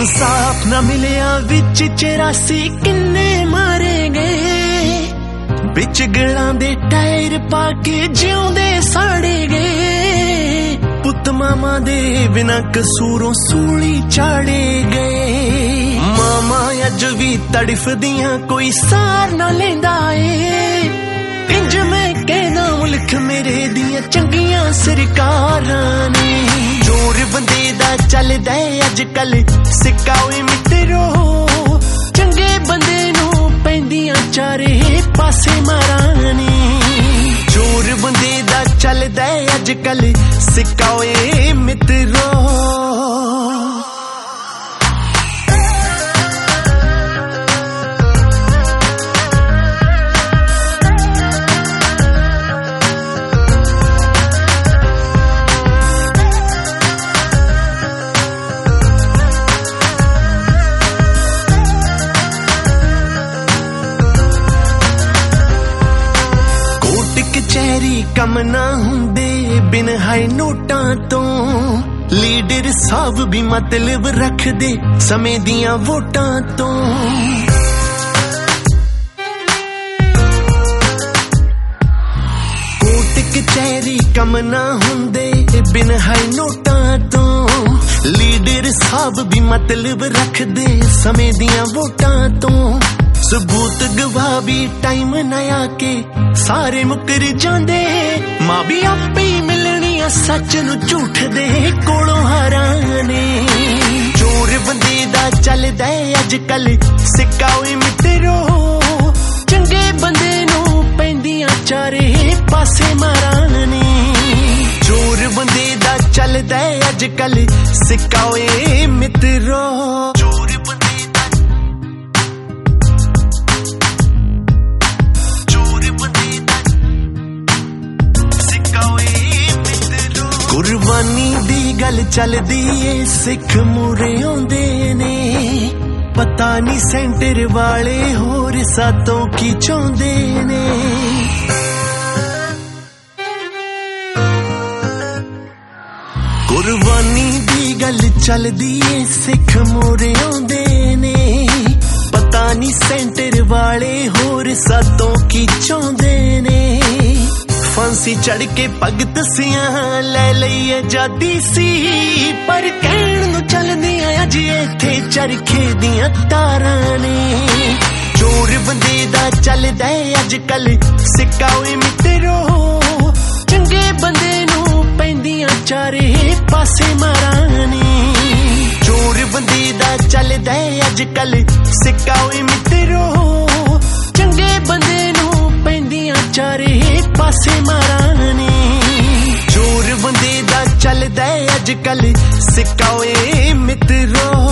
इंसाफ ना मिलिया विच 84 किन्ने मारे गए बिच गलां दे टायर पाके जिउंदे साड़े गए पुत मामा दे बिना कसूरों सूली चाड़े गए मामा अज भी तड़फदियां कोई सार ना लेंदा ए इंज मैं कहना मुल्क मेरे दियां चंगियां सरकारां ने जोर बंदे दा चलदा है अजकल सिक्का ओए मित्रो चंगे बंदे नूं पैंदियां चारे पासे मारानी जोर बंदे दा चलदा है अजकल सिक्का ओए मित्रो कचहरी कम ना हुंदे बिन हाई नोटां तो लीडर साहब भी मतलब रख दे समय दियां वोटां तो कोर्ट कचहरी कम ना हुंदे बिन हाई नोटां तो लीडर साहब भी मतलब रख दे समय दियां वोटां तो सबूत गवाह भी टाइम न आके सारे मुकर जांदे मां भी आपे ही मिलनी आ सच नू झूठ दे कोलों हराने चोर बंदे दा चलदा है अजकल सिक्का ओए मित्रो चंगे बंदे नू पैंदियां चारे पासे माराने चोर बंदे दा चलदा है अजकल सिक्का ओए मित्रो कुर्बानी दी गल चलदी ए सिख मूरे आउंदे ने पता नहीं सेंटर वाले होर सातों की चाहुंदे ने कुर्बानी दी गल चलदी ए सिख मूरे आउंदे ने पता नहीं सेंटर वाले होर सातों की चाहुंदे ने फांसी चढ़ के पग तसियां ले लई आजादी सी पर कहण नूं चलदियां अज इत्थे चरखे दियां तारां ने चोर बंदे दा चलदा है अजकल सिक्का ओए मित्रो चंगे बंदे नूं पैंदियां चारे पासे मारानी चोर बंदे दा चलदा है अजकल सिक्का ओए मित्रो चंगे बंदे नूं पैंदियां चारे पासे मारानी चोर बंदे दा चलदा है अजकल सिक्का ओए मित्रो